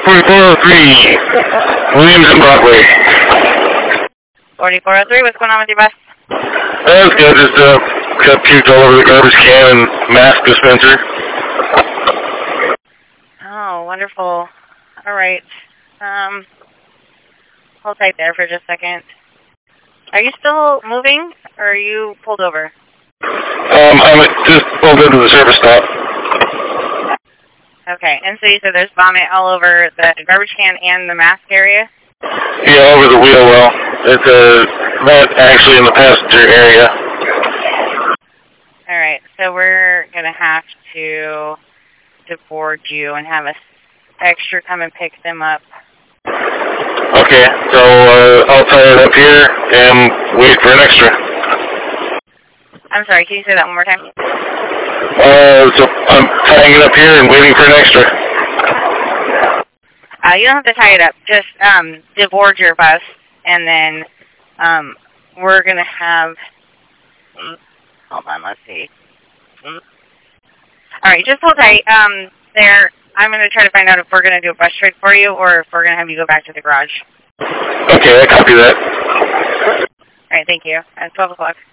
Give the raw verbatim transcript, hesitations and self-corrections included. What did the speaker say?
forty-four oh three, Williams and Broadway. forty-four oh three, what's going on with your bus? That's good, just uh, got puked all over the garbage can and mask dispenser. Oh, wonderful. All right. Um, hold tight there for just a second. Are you still moving, or are you pulled over? Um, I'm just pulled into the service stop. Okay, and so you said there's vomit all over the garbage can and the mask area? Yeah, over the wheel well. It's uh, not actually in the passenger area. All right, so we're going to have to deboard you and have a extra come and pick them up. Okay, so uh, I'll tie it up here and wait for an extra. I'm sorry, can you say that one more time? Uh, so I'm tying it up here and waiting for an extra. Uh, you don't have to tie it up. Just um, deboard your bus, and then um, we're going to have... Hold on, let's see. All right, just hold tight. Um, there, I'm going to try to find out if we're going to do a bus trade for you or if we're going to have you go back to the garage. Okay, I copy that. All right, thank you. At twelve o'clock.